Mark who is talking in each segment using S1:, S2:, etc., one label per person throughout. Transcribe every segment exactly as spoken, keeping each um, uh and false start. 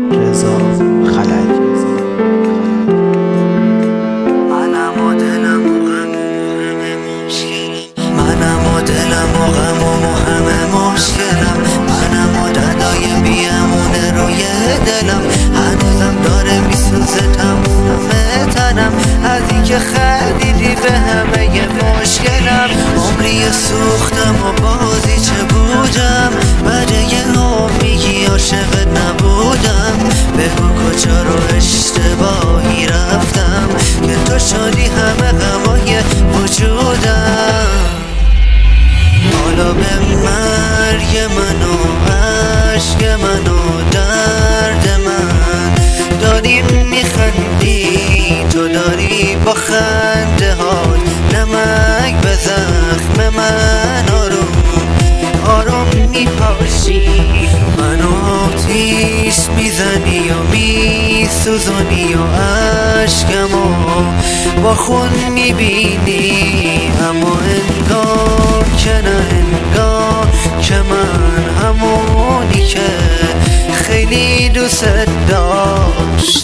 S1: رضا خلج.
S2: منم و دلم و غم و همه مشکلم، منم و دلم و غم و همه مشکلم، منم و دردای بیامونه روی دلم، هنوزم داره میسوزه تموم تنم از اینکه خریدی به همه مشکلم. عمری سوختم و بازی چه بودم، بعد یه عمری عاشقت نبودم. بگو کجا رو اشتباهی رفتم که تو شدی همه غمای وجودم. حالا به مرگ من و عشق من و درد من داری میخندی، تو داری با خنده هات نمک به زخم من آروم آروم میپاشی. منو آتیش میزنی و میسوزونی و عشقمو با خون میبینی، اما انگار که نه، انگار که من همونی که خیلی دوست داشت.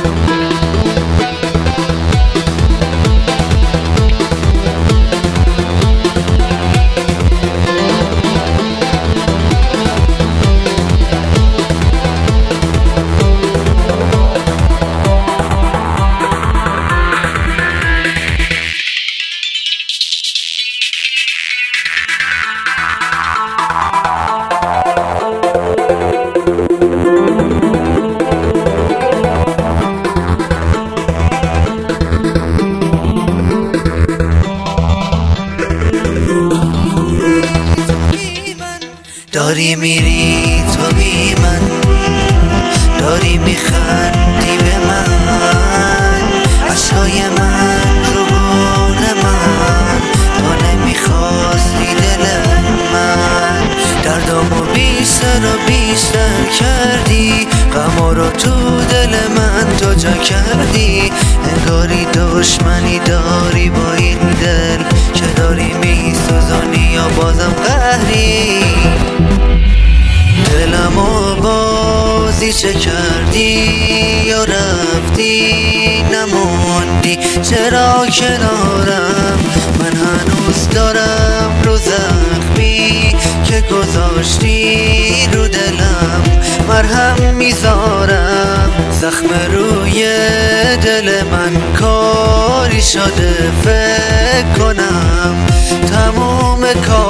S2: داری میری تو بی من، داری میخندی به من، عشقای من رو بون من، تو نمیخواستی دل من. دردامو بیشتر و بیشتر کردی، غما رو تو دل من تو جا کردی. انگاری دشمنی داری با این دل که داری میسوزونی یا بازم قهری. دلمو بازی چه کردی یا رفتی نموندی، چرا کنارم من هنوز دارم رو زخمی که گذاشتی رو دلم مرهم میذارم. زخم روی دل من کاری شده فکر کنم تموم کار